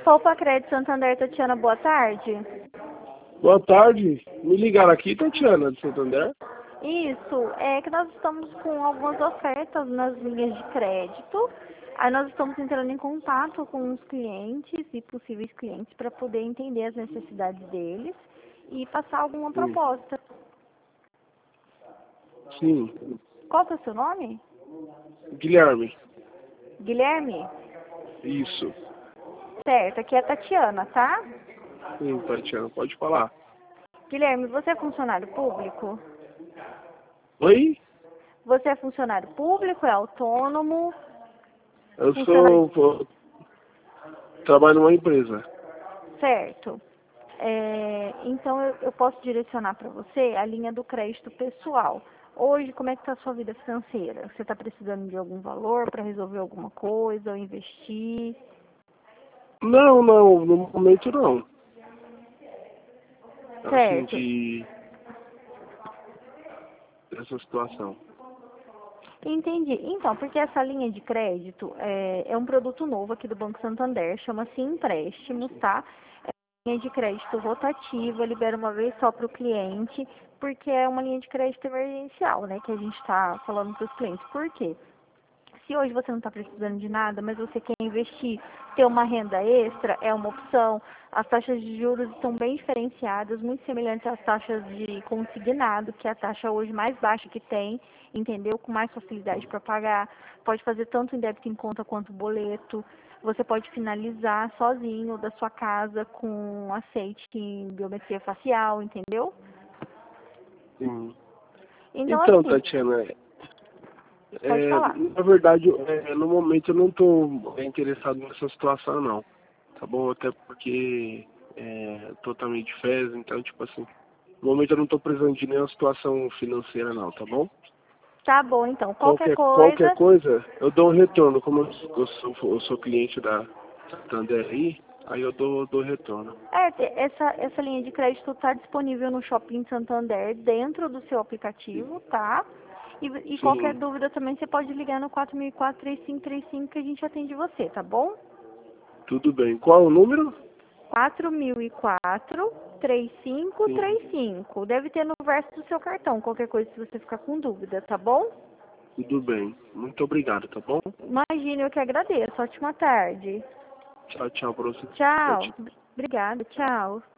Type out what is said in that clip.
Poupa Crédito Santander, Tatiana, boa tarde. Boa tarde. Me ligaram aqui, Tatiana, de Santander? Isso, é que nós estamos com algumas ofertas nas linhas de crédito. Aí nós estamos entrando em contato com os clientes e possíveis clientes para poder entender as necessidades deles e passar alguma proposta. Sim. Qual que é o seu nome? Guilherme. Guilherme? Isso. Certo, aqui é a Tatiana, tá? Sim, Tatiana, pode falar. Guilherme, você é funcionário público? Oi? Você é funcionário público, é autônomo? Eu trabalho numa empresa. Certo. Então eu posso direcionar para você a linha do crédito pessoal. Hoje, como é que está a sua vida financeira? Você está precisando de algum valor para resolver alguma coisa ou investir? Não, no momento não. Assim, Certo. dessa situação. Entendi. Então, porque essa linha de crédito é um produto novo aqui do Banco Santander, chama-se empréstimos, tá? É uma linha de crédito rotativa, libera uma vez só para o cliente, porque é uma linha de crédito emergencial, né? Que a gente está falando para os clientes. Por quê? Se hoje você não está precisando de nada, mas você quer investir, ter uma renda extra, é uma opção. As taxas de juros estão bem diferenciadas, muito semelhantes às taxas de consignado, que é a taxa hoje mais baixa que tem, entendeu? Com mais facilidade para pagar. Pode fazer tanto em débito em conta quanto boleto. Você pode finalizar sozinho da sua casa com aceite em biometria facial, entendeu? Sim. Então, Então, assim, Tatiana, pode falar. na verdade, no momento eu não estou interessado nessa situação, não. Tá bom? Até porque tô também de férias, então, tipo assim, no momento eu não estou precisando de nenhuma situação financeira, não, tá bom? Tá bom, então. Qualquer Qualquer coisa. coisa, eu dou um retorno. Como eu sou cliente da Santander aí eu dou retorno. Essa linha de crédito está disponível no Shopping Santander, dentro do seu aplicativo, tá? E qualquer Sim, dúvida também você pode ligar no 4004-3535 que a gente atende você, tá bom? tudo bem. Qual o número? Sim, 4004-3535. Deve ter no verso do seu cartão, qualquer coisa se você ficar com dúvida, tá bom? tudo bem. Muito obrigado, tá bom? Imagine, eu que agradeço. Ótima tarde. Tchau, tchau pra você. Tchau. Obrigada, tchau.